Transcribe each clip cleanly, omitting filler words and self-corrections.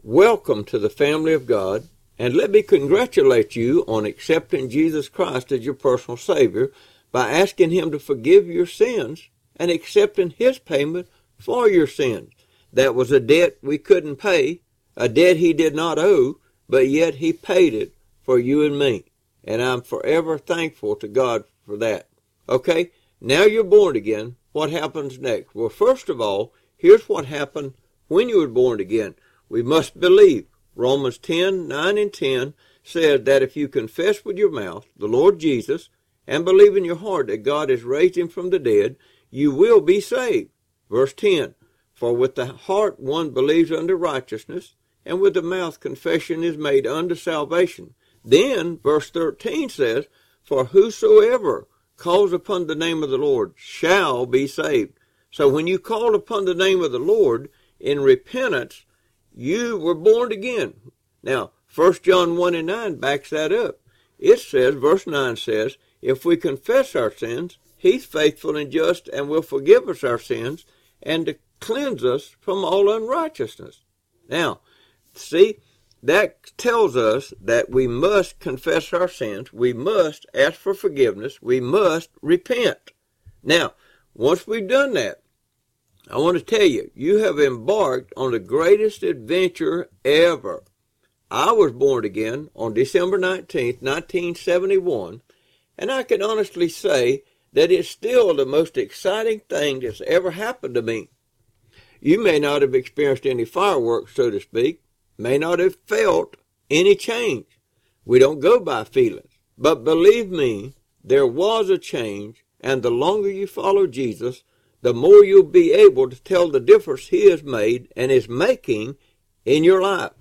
Welcome to the family of God, and let me congratulate you on accepting Jesus Christ as your personal Savior by asking Him to forgive your sins and accepting His payment for your sins. That was a debt we couldn't pay, a debt He did not owe, but yet He paid it for you and me. And I'm forever thankful to God for that. Okay, now you're born again. What happens next? Well, first of all, here's what happened when you were born again. We must believe. Romans 10:9 and 10 says that if you confess with your mouth the Lord Jesus and believe in your heart that God has raised Him from the dead, you will be saved. Verse 10, for with the heart one believes unto righteousness, and with the mouth confession is made unto salvation. Then, verse 13 says, for whosoever calls upon the name of the Lord shall be saved. So when you call upon the name of the Lord in repentance, you were born again. Now, 1 John 1 and 9 backs that up. It says, verse 9 says, if we confess our sins, He's faithful and just and will forgive us our sins and to cleanse us from all unrighteousness. Now, see, that tells us that we must confess our sins. We must ask for forgiveness. We must repent. Now, once we've done that, I want to tell you, you have embarked on the greatest adventure ever. I was born again on December 19th, 1971, and I can honestly say that it's still the most exciting thing that's ever happened to me. You may not have experienced any fireworks, so to speak, may not have felt any change. We don't go by feelings. But believe me, there was a change, and the longer you follow Jesus, the more you'll be able to tell the difference He has made and is making in your life.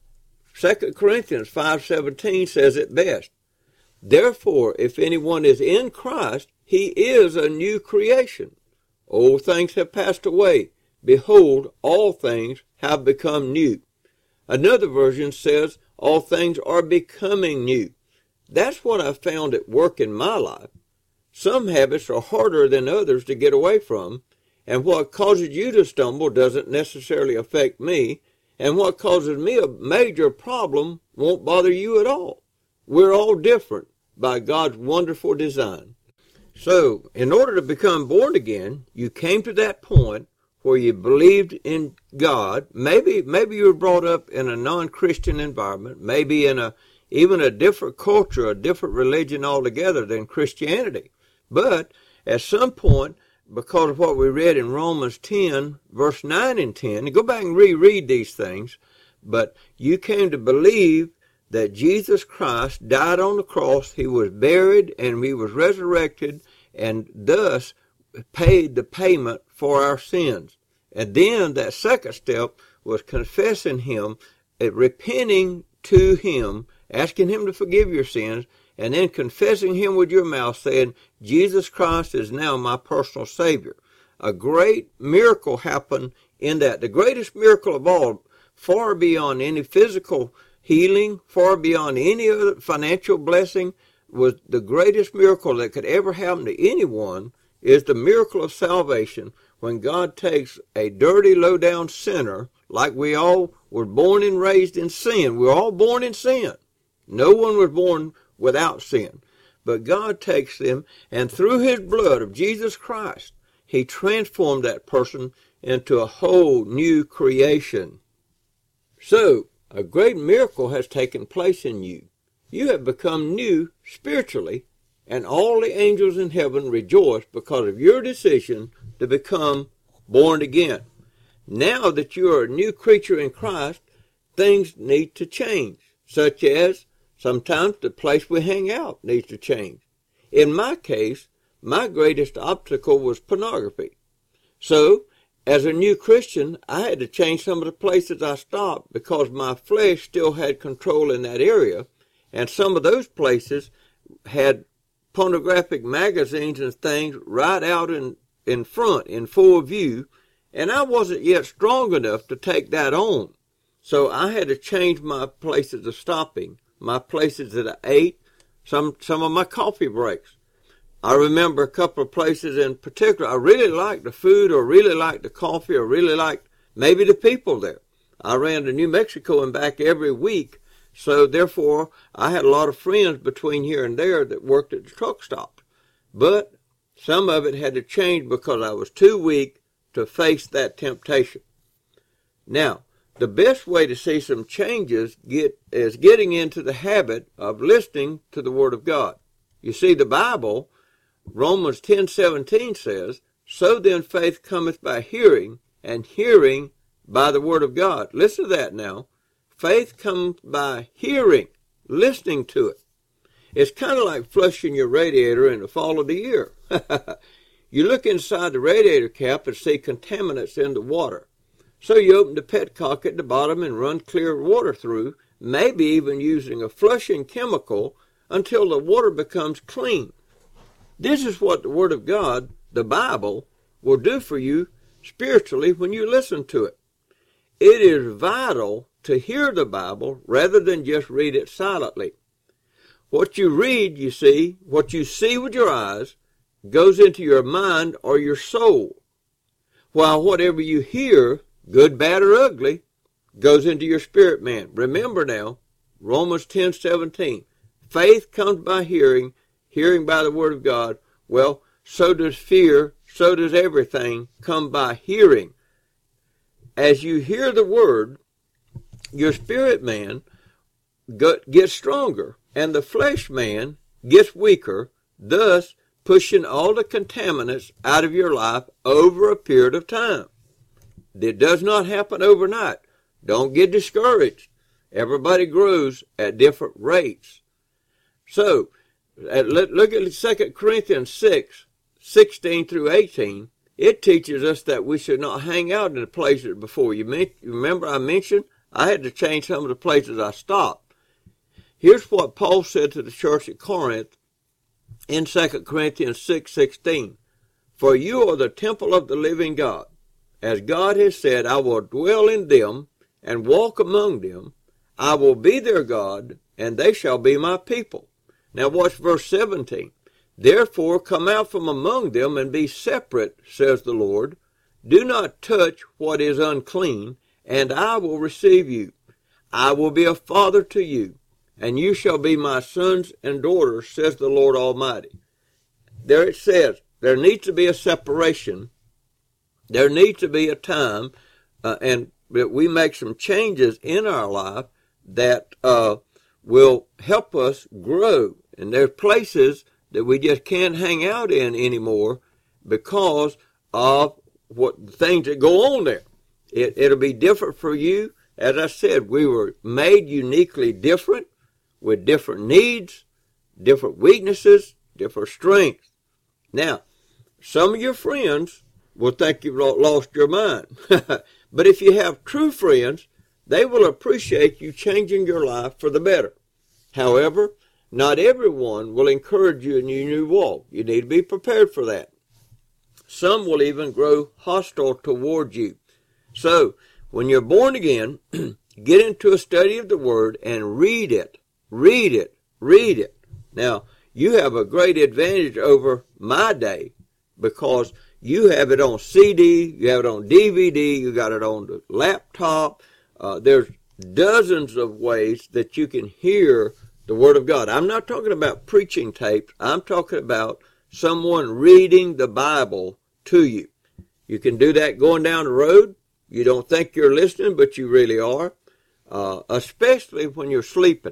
2 Corinthians 5:17 says it best. Therefore, if anyone is in Christ, he is a new creation. Old things have passed away. Behold, all things have become new. Another version says, all things are becoming new. That's what I found at work in my life. Some habits are harder than others to get away from, and what causes you to stumble doesn't necessarily affect me, and what causes me a major problem won't bother you at all. We're all different by God's wonderful design. So, in order to become born again, you came to that point where you believed in God. Maybe you were brought up in a non-Christian environment, maybe in even a different culture, a different religion altogether than Christianity. But at some point, because of what we read in Romans 10, verse 9 and 10, and go back and reread these things, but you came to believe that Jesus Christ died on the cross, He was buried, and He was resurrected, and thus paid the payment for our sins. And then that second step was confessing Him, repenting to Him, asking Him to forgive your sins, and then confessing Him with your mouth, saying, Jesus Christ is now my personal Savior. A great miracle happened in that. The greatest miracle of all, far beyond any physical healing, far beyond any other financial blessing, was the greatest miracle that could ever happen to anyone, is the miracle of salvation, when God takes a dirty, low-down sinner, like we all were born and raised in sin. We're all born in sin. No one was born without sin. But God takes them, and through His blood of Jesus Christ, He transformed that person into a whole new creation. So, a great miracle has taken place in you. You have become new spiritually, and all the angels in heaven rejoice because of your decision to become born again. Now that you are a new creature in Christ, things need to change, such as sometimes the place we hang out needs to change. In my case, my greatest obstacle was pornography. So, as a new Christian, I had to change some of the places I stopped because my flesh still had control in that area, and some of those places had pornographic magazines and things right out in front, in full view, and I wasn't yet strong enough to take that on. So I had to change my places of stopping, my places that I ate, some of my coffee breaks. I remember a couple of places in particular. I really liked the food, or really liked the coffee, or really liked maybe the people there. I ran to New Mexico and back every week. So therefore, I had a lot of friends between here and there that worked at the truck stop. But some of it had to change because I was too weak to face that temptation. Now, the best way to see some changes is getting into the habit of listening to the Word of God. You see, the Bible, Romans 10:17 says, "So then faith cometh by hearing, and hearing by the Word of God." Listen to that now. Faith comes by hearing, listening to it. It's kind of like flushing your radiator in the fall of the year. You look inside the radiator cap and see contaminants in the water. So you open the petcock at the bottom and run clear water through, maybe even using a flushing chemical until the water becomes clean. This is what the Word of God, the Bible, will do for you spiritually when you listen to it. It is vital to hear the Bible rather than just read it silently. What you read, you see, what you see with your eyes, goes into your mind or your soul, while whatever you hear, good, bad, or ugly, goes into your spirit man. Remember now, Romans 10:17, faith comes by hearing, hearing by the Word of God. Well, so does fear, so does everything come by hearing. As you hear the Word, your spirit man gets stronger, and the flesh man gets weaker, thus pushing all the contaminants out of your life over a period of time. It does not happen overnight. Don't get discouraged. Everybody grows at different rates. So, look at 2 Corinthians 6:16 through 18. It teaches us that we should not hang out in the places before. You remember I mentioned I had to change some of the places I stopped. Here's what Paul said to the church at Corinth in 2 Corinthians 6:16. "For you are the temple of the living God. As God has said, I will dwell in them and walk among them. I will be their God, and they shall be my people." Now watch verse 17. "Therefore come out from among them and be separate, says the Lord. Do not touch what is unclean, and I will receive you. I will be a father to you, and you shall be my sons and daughters, says the Lord Almighty." There it says, there needs to be a separation. There needs to be a time, and that we make some changes in our life that will help us grow. And there's places that we just can't hang out in anymore because of what things that go on there. It'll be different for you. As I said, we were made uniquely different with different needs, different weaknesses, different strengths. Now, some of your friends will think you've lost your mind. But if you have true friends, they will appreciate you changing your life for the better. However, not everyone will encourage you in your new walk. You need to be prepared for that. Some will even grow hostile toward you. So, when you're born again, get into a study of the Word and read it. Read it. Read it. Now, you have a great advantage over my day because you have it on CD, you have it on DVD, you got it on the laptop. There's dozens of ways that you can hear the Word of God. I'm not talking about preaching tapes. I'm talking about someone reading the Bible to you. You can do that going down the road. You don't think you're listening, but you really are, especially when you're sleeping.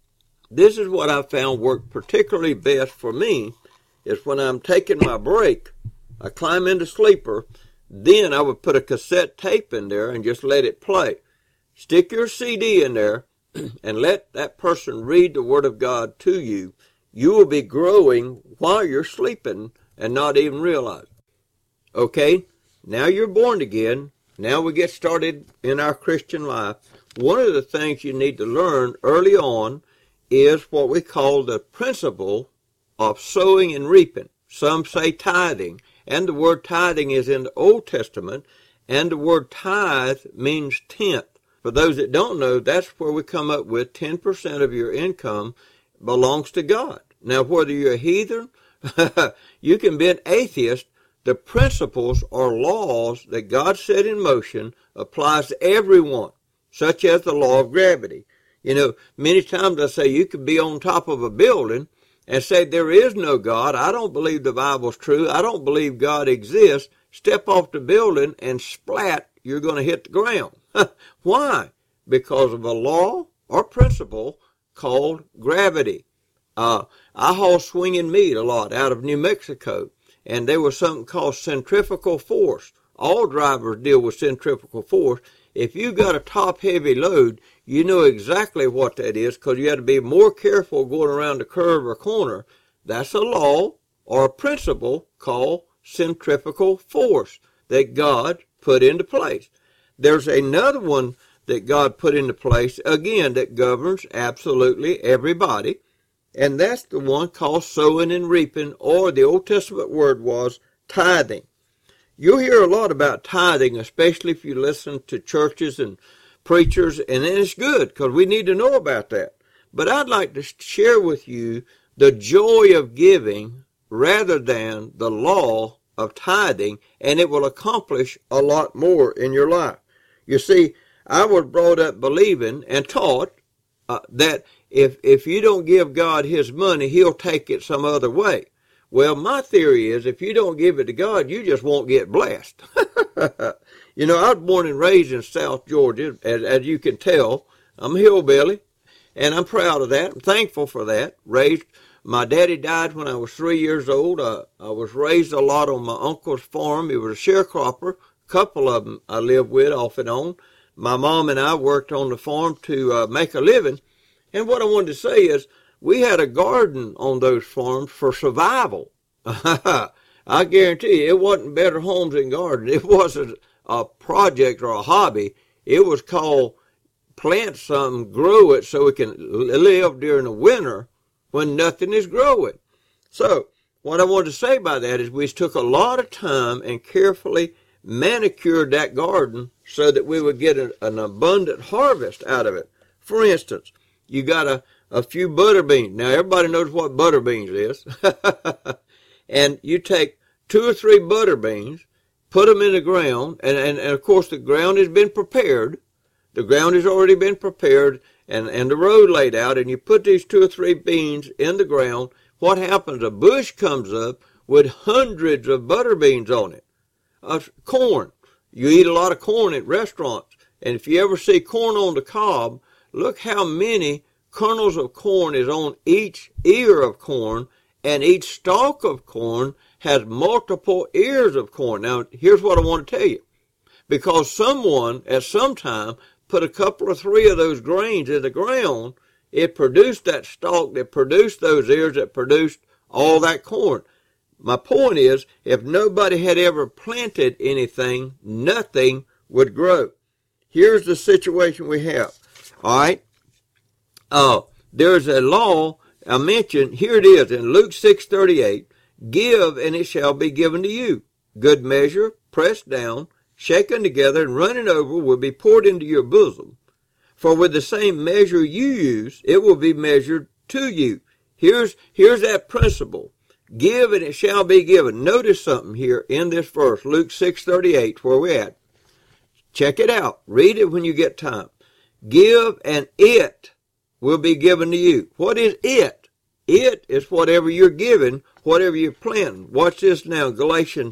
This is what I found worked particularly best for me, is when I'm taking my break, I climb into sleeper, then I would put a cassette tape in there and just let it play. Stick your CD in there and let that person read the Word of God to you. You will be growing while you're sleeping and not even realize it. Okay, now you're born again. Now we get started in our Christian life. One of the things you need to learn early on is what we call the principle of sowing and reaping. Some say tithing, and the word tithing is in the Old Testament, and the word tithe means tenth. For those that don't know, that's where we come up with 10% of your income belongs to God. Now, whether you're a heathen, you can be an atheist, the principles or laws that God set in motion applies to everyone. such as the law of gravity. You know, many times I say you could be on top of a building and say there is no God. I don't believe the Bible's true. I don't believe God exists. Step off the building and splat, you're going to hit the ground. Why? Because of a law or principle called gravity. I haul swinging meat a lot out of New Mexico, and there was something called centrifugal force. All drivers deal with centrifugal force. If you got a top-heavy load, you know exactly what that is because you have to be more careful going around a curve or corner. That's a law or a principle called centrifugal force that God put into place. There's another one that God put into place, again, that governs absolutely everybody, and that's the one called sowing and reaping, or the Old Testament word was tithing. You'll hear a lot about tithing, especially if you listen to churches and preachers, and it's good because we need to know about that. But I'd like to share with you the joy of giving rather than the law of tithing, and it will accomplish a lot more in your life. You see, I was brought up believing and taught that if you don't give God his money, he'll take it some other way. Well, my theory is if you don't give it to God, you just won't get blessed. You know, I was born and raised in South Georgia, as you can tell. I'm a hillbilly, and I'm proud of that. I'm thankful for that. My daddy died when I was 3 years old. I was raised a lot on my uncle's farm. He was a sharecropper. A couple of them I lived with off and on. My mom and I worked on the farm to make a living. And what I wanted to say is, we had a garden on those farms for survival. I guarantee you, it wasn't Better Homes and Gardens. It wasn't a project or a hobby. It was called plant something, grow it so we can live during the winter when nothing is growing. So what I wanted to say by that is we took a lot of time and carefully manicured that garden so that we would get an abundant harvest out of it. For instance, you got a few butter beans. Now, everybody knows what butter beans is. And you take 2 or 3 butter beans, put them in the ground, and of course the ground has been prepared. The ground has already been prepared and the road laid out, and you put these 2 or 3 beans in the ground. What happens? A bush comes up with hundreds of butter beans on it. Corn. You eat a lot of corn at restaurants. And if you ever see corn on the cob, look how many kernels of corn is on each ear of corn, and each stalk of corn has multiple ears of corn. Now, here's what I want to tell you. Because someone at some time put a couple or 3 of those grains in the ground, it produced that stalk that produced those ears that produced all that corn. My point is, if nobody had ever planted anything, nothing would grow. Here's the situation we have. All right? There's a law I mentioned. Here it is in Luke 6:38. Give, and it shall be given to you. Good measure, pressed down, shaken together, and running over will be poured into your bosom. For with the same measure you use, it will be measured to you. Here's that principle. Give, and it shall be given. Notice something here in this verse, Luke 6:38, where we're at. Check it out. Read it when you get time. Give, and it will be given to you. What is it? It is whatever you're giving, whatever you're planting. Watch this now. Galatians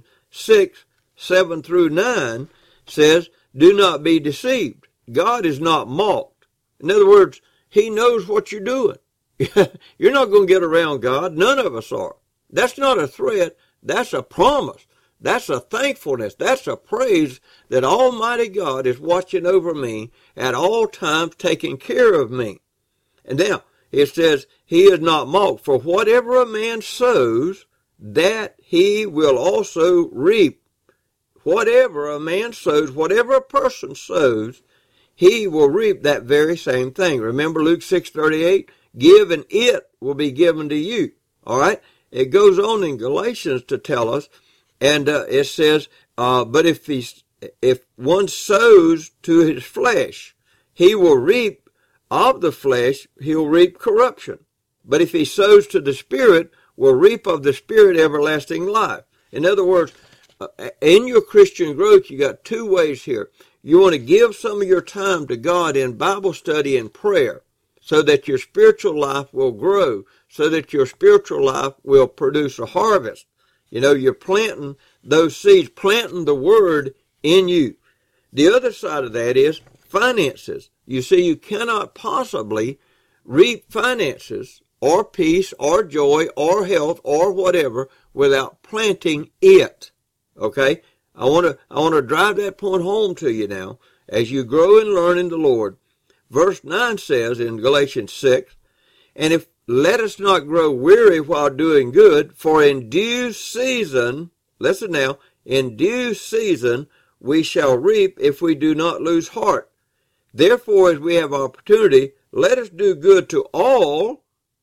6:7-9 says, do not be deceived. God is not mocked. In other words, he knows what you're doing. You're not going to get around God. None of us are. That's not a threat. That's a promise. That's a thankfulness. That's a praise that Almighty God is watching over me at all times, taking care of me. And now, it says, he is not mocked. For whatever a man sows, that he will also reap. Whatever a man sows, whatever a person sows, he will reap that very same thing. Remember Luke 6:38? Give, and it will be given to you. All right? It goes on in Galatians to tell us, and it says, but if one sows to his flesh, he will reap of the flesh, he'll reap corruption. But if he sows to the Spirit, will reap of the Spirit everlasting life. In other words, in your Christian growth, you got 2 ways here. You want to give some of your time to God in Bible study and prayer so that your spiritual life will grow, so that your spiritual life will produce a harvest. You know, you're planting those seeds, planting the Word in you. The other side of that is finances. You see, you cannot possibly reap finances or peace or joy or health or whatever without planting it. Okay? I want to drive that point home to you now as you grow and learn in the Lord. Verse 9 says in Galatians 6, and if let us not grow weary while doing good, for in due season, listen now, in due season we shall reap if we do not lose heart. Therefore, as we have opportunity, let us do good to all,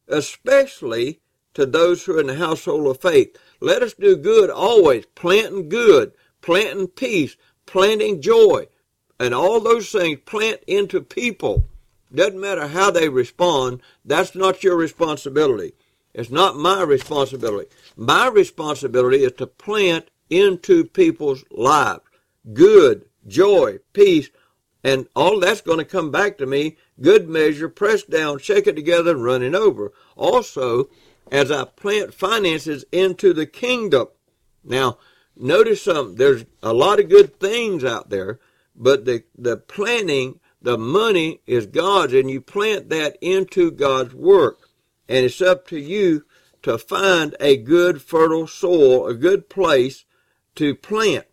especially to those who are in the household of faith. Let us do good always, planting good, planting peace, planting joy, and all those things plant into people. Doesn't matter how they respond. That's not your responsibility. It's not my responsibility. My responsibility is to plant into people's lives good, joy, peace, and all that's going to come back to me, good measure, pressed down, shaken together, and running over. Also, as I plant finances into the kingdom. Now, notice something. There's a lot of good things out there, but the planting, the money is God's, and you plant that into God's work. And it's up to you to find a good fertile soil, a good place to plant.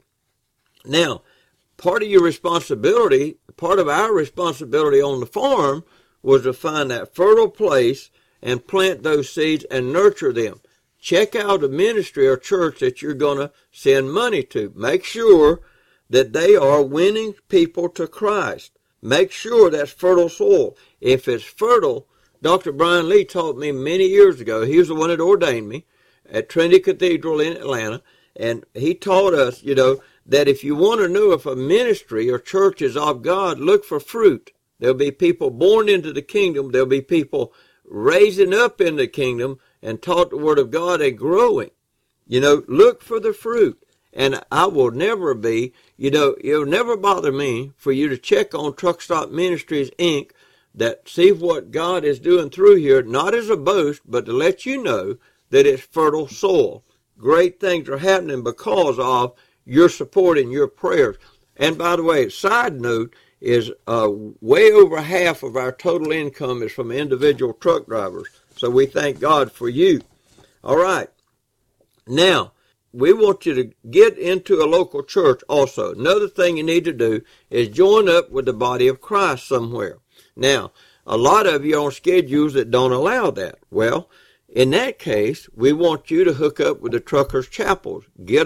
Now, part of your responsibility, part of our responsibility on the farm was to find that fertile place and plant those seeds and nurture them. Check out a ministry or church that you're going to send money to. Make sure that they are winning people to Christ. Make sure that's fertile soil. If it's fertile, Dr. Brian Lee taught me many years ago. He was the one that ordained me at Trinity Cathedral in Atlanta. And he taught us, that if you want to know if a ministry or church is of God, look for fruit. There'll be people born into the kingdom. There'll be people raising up in the kingdom and taught the Word of God and growing. Look for the fruit. And I will never be, it'll never bother me for you to check on Truck Stop Ministries, Inc., that see what God is doing through here, not as a boast, but to let you know that it's fertile soil. Great things are happening because of your support and your prayers. And by the way, side note is way over half of our total income is from individual truck drivers. So we thank God for you. All right. Now, we want you to get into a local church also. Another thing you need to do is join up with the body of Christ somewhere. Now, a lot of you are on schedules that don't allow that. Well, in that case, we want you to hook up with the Truckers' Chapels. Get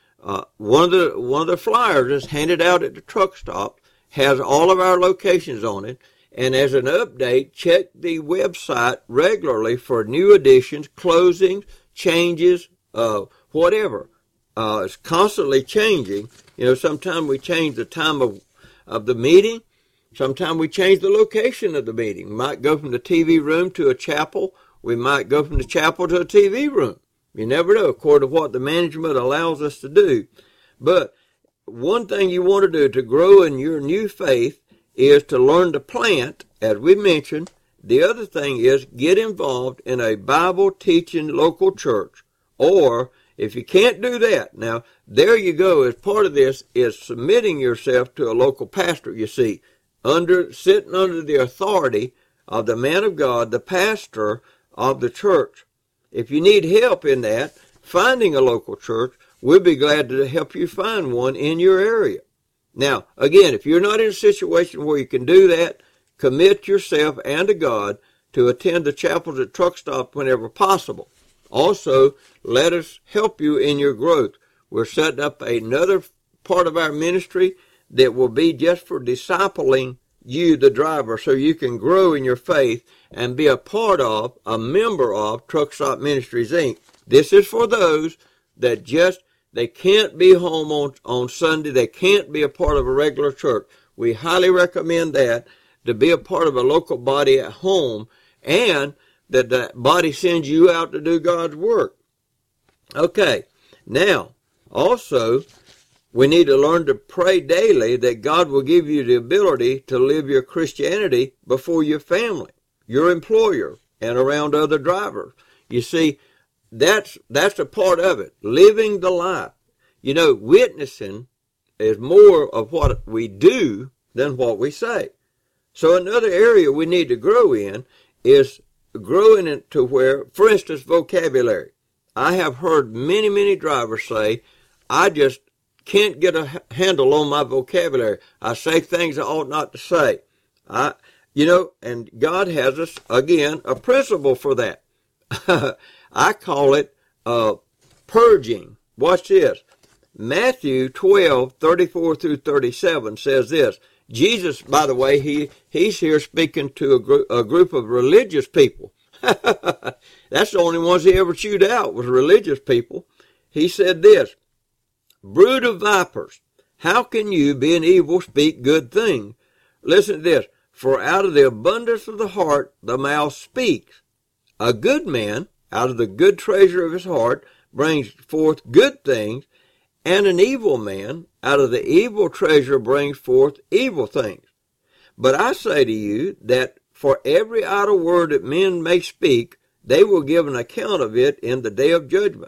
one of the flyers that's handed out at the truck stop, has all of our locations on it, and as an update, check the website regularly for new additions, closings, changes, whatever. It's constantly changing. Sometimes we change the time of the meeting. Sometimes we change the location of the meeting. We might go from the TV room to a chapel. We might go from the chapel to a TV room. You never know, according to what the management allows us to do. But one thing you want to do to grow in your new faith is to learn to plant, as we mentioned. The other thing is get involved in a Bible teaching local church. Or if you can't do that, now there you go. As part of this is submitting yourself to a local pastor, you see, sitting under the authority of the man of God, the pastor of the church. If you need help in that, finding a local church, we'll be glad to help you find one in your area. Now, again, if you're not in a situation where you can do that, commit yourself and to God to attend the chapels at Truck Stop whenever possible. Also, let us help you in your growth. We're setting up another part of our ministry that will be just for discipling you, the driver, so you can grow in your faith and be a part of, a member of Truck Stop Ministries, Inc. This is for those that they can't be home on Sunday. They can't be a part of a regular church. We highly recommend that, to be a part of a local body at home, and that body sends you out to do God's work. Okay, now, also, We need to learn to pray daily that God will give you the ability to live your Christianity before your family, your employer, and around other drivers. You see, that's a part of it, living the life. You know, witnessing is more of what we do than what we say. So another area we need to grow in is growing into where, for instance, vocabulary. I have heard many, many drivers say, I just can't get a handle on my vocabulary. I say things I ought not to say. And God has us, again, a principle for that. I call it purging. Watch this. Matthew 12:34 through 37 says this. Jesus, by the way, he's here speaking to a group of religious people. That's the only ones he ever chewed out was religious people. He said this, brood of vipers, how can you, being evil, speak good things? Listen to this. For out of the abundance of the heart, the mouth speaks. A good man, out of the good treasure of his heart, brings forth good things, and an evil man, out of the evil treasure, brings forth evil things. But I say to you that for every idle word that men may speak, they will give an account of it in the day of judgment.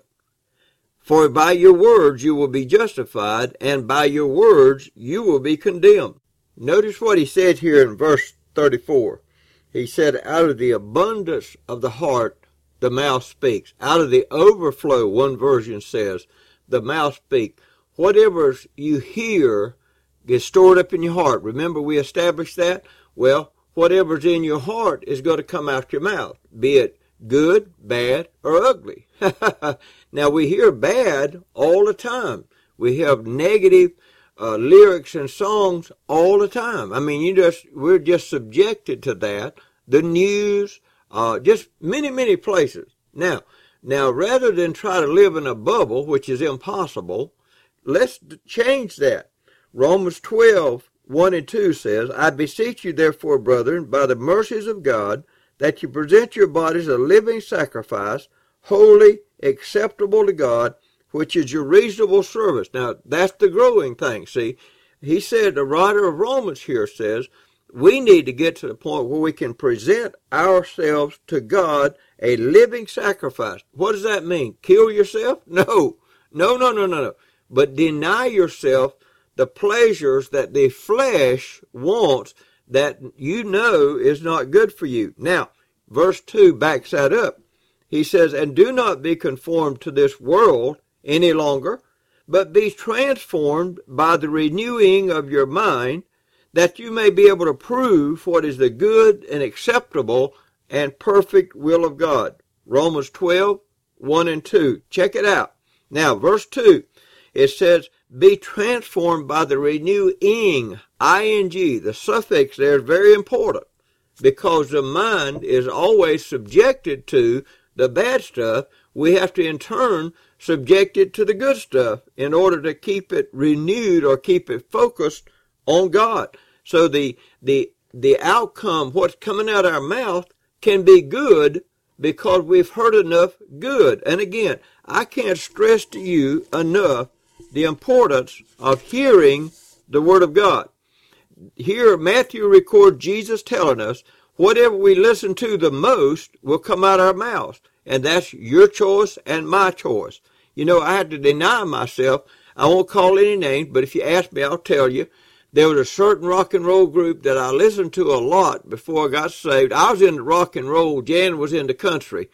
For by your words you will be justified, and by your words you will be condemned. Notice what he said here in verse 34. He said, out of the abundance of the heart, the mouth speaks. Out of the overflow, one version says, the mouth speaks. Whatever you hear gets stored up in your heart. Remember we established that? Well, whatever's in your heart is going to come out your mouth, be it good, bad, or ugly. Now, we hear bad all the time. We have negative lyrics and songs all the time. I mean, we're just subjected to that. The news, just many, many places. Now, rather than try to live in a bubble, which is impossible, let's change that. Romans 12:1 and 2 says, I beseech you therefore, brethren, by the mercies of God, that you present your bodies a living sacrifice, holy, acceptable to God, which is your reasonable service. Now, that's the growing thing, see. He said, the writer of Romans here says, we need to get to the point where we can present ourselves to God a living sacrifice. What does that mean? Kill yourself? No. But deny yourself the pleasures that the flesh wants that you know is not good for you. Now, verse 2 backs that up. He says, and do not be conformed to this world any longer, but be transformed by the renewing of your mind, that you may be able to prove what is the good and acceptable and perfect will of God. Romans 12:1 and 2. Check it out. Now, verse 2, it says, be transformed by the renewing, ing. The suffix there is very important because the mind is always subjected to the bad stuff. We have to in turn subject it to the good stuff in order to keep it renewed or keep it focused on God. So the outcome, what's coming out of our mouth, can be good because we've heard enough good. And again, I can't stress to you enough the importance of hearing the Word of God. Here, Matthew records Jesus telling us, whatever we listen to the most will come out of our mouths. And that's your choice and my choice. You know, I had to deny myself. I won't call any names, but if you ask me, I'll tell you. There was a certain rock and roll group that I listened to a lot before I got saved. I was into rock and roll. Jan was into country.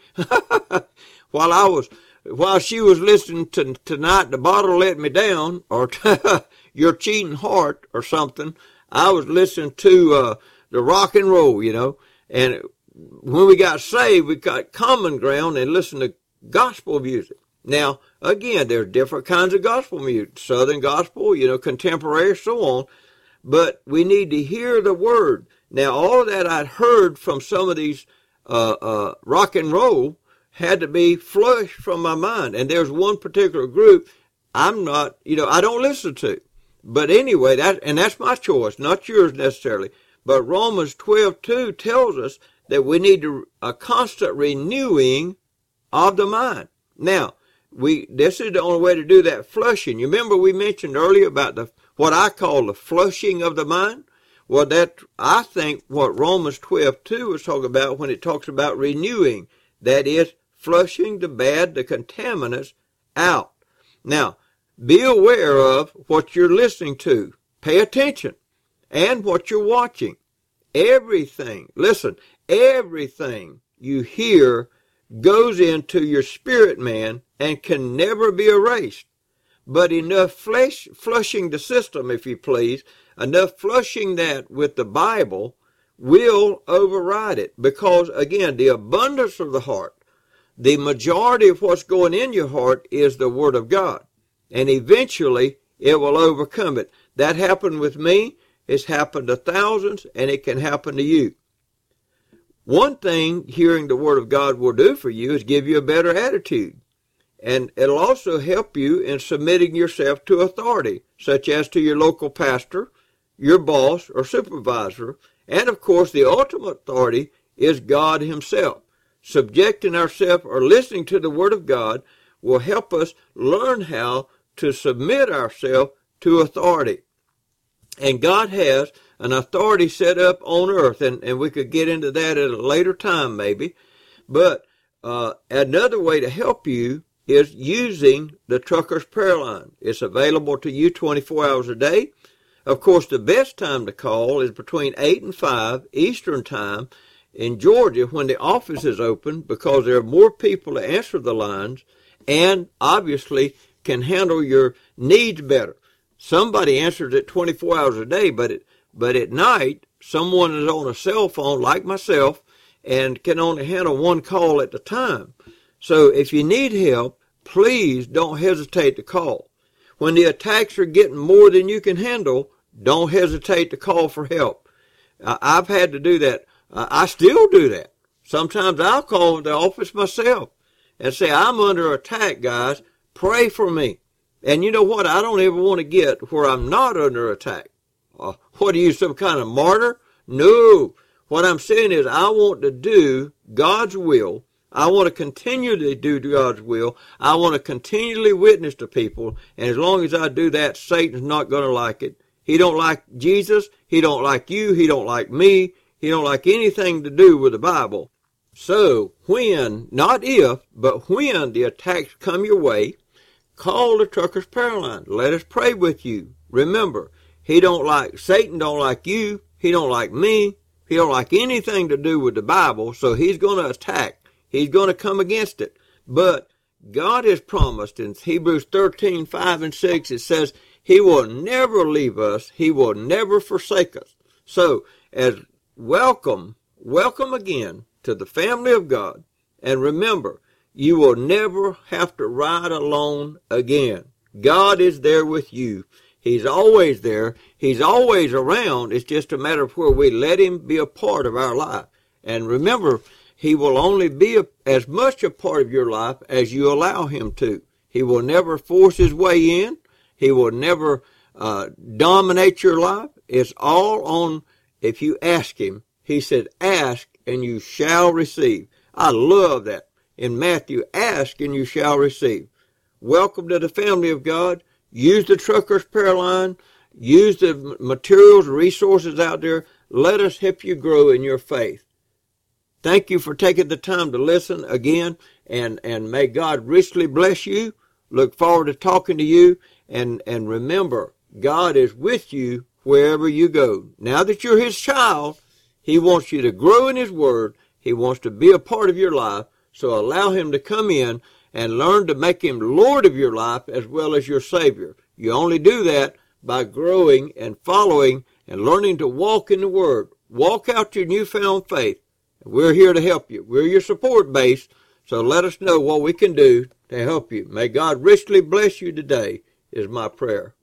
While she was listening to Tonight the Bottle Let Me Down, or Your Cheating Heart, or something, I was listening to the rock and roll, you know. And when we got saved, we got common ground and listened to gospel music. Now, again, there's different kinds of gospel music, Southern gospel, you know, contemporary, so on. But we need to hear the Word. Now, all of that I'd heard from some of these rock and roll had to be flushed from my mind. And there's one particular group I'm not, you know, I don't listen to. But anyway, that's my choice, not yours necessarily. But Romans 12:2 tells us that we need a constant renewing of the mind. Now, this is the only way to do that flushing. You remember we mentioned earlier about what I call the flushing of the mind? Well, I think what Romans 12:2 is talking about when it talks about renewing. That is, flushing the bad, the contaminants out. Now, be aware of what you're listening to. Pay attention. And what you're watching. Everything you hear goes into your spirit man and can never be erased. But enough flushing the system, if you please, enough flushing that with the Bible will override it. Because, again, the abundance of the heart, the majority of what's going in your heart is the Word of God. And eventually, it will overcome it. That happened with me. It's happened to thousands, and it can happen to you. One thing hearing the Word of God will do for you is give you a better attitude. And it'll also help you in submitting yourself to authority, such as to your local pastor, your boss, or supervisor. And, of course, the ultimate authority is God Himself. Subjecting ourselves or listening to the Word of God will help us learn how to submit ourselves to authority. And God has an authority set up on earth, and we could get into that at a later time maybe. But another way to help you is using the Trucker's Prayer Line. It's available to you 24 hours a day. Of course, the best time to call is between 8 and 5 Eastern Time in Georgia when the office is open, because there are more people to answer the lines and obviously can handle your needs better. Somebody answers it 24 hours a day, but at night, someone is on a cell phone like myself and can only handle one call at a time. So if you need help, please don't hesitate to call. When the attacks are getting more than you can handle, don't hesitate to call for help. I've had to do that. I still do that. Sometimes I'll call the office myself and say, I'm under attack, guys. Pray for me. And you know what? I don't ever want to get where I'm not under attack. What are you, some kind of martyr? No. What I'm saying is I want to do God's will. I want to continually do God's will. I want to continually witness to people. And as long as I do that, Satan's not going to like it. He don't like Jesus. He don't like you. He don't like me. He don't like anything to do with the Bible. So when, not if, but when the attacks come your way, call the Trucker's Prayer Line. Let us pray with you. Remember, Satan don't like you. He don't like me. He don't like anything to do with the Bible, so he's going to attack. He's going to come against it. But God has promised in Hebrews 13:5 and 6, it says, He will never leave us. He will never forsake us. So, as welcome again to the family of God. And remember, you will never have to ride alone again. God is there with you. He's always there. He's always around. It's just a matter of where we let Him be a part of our life. And remember, He will only be as much a part of your life as you allow Him to. He will never force His way in. He will never dominate your life. It's all on, if you ask Him. He said, ask and you shall receive. I love that. In Matthew, ask and you shall receive. Welcome to the family of God. Use the Trucker's Prayer Line. Use the materials, resources out there. Let us help you grow in your faith. Thank you for taking the time to listen again, and may God richly bless you. Look forward to talking to you, and remember, God is with you wherever you go. Now that you're His child, He wants you to grow in His Word. He wants to be a part of your life, so allow Him to come in and learn to make Him Lord of your life as well as your Savior. You only do that by growing and following and learning to walk in the Word. Walk out your newfound faith. We're here to help you. We're your support base, so let us know what we can do to help you. May God richly bless you today, is my prayer.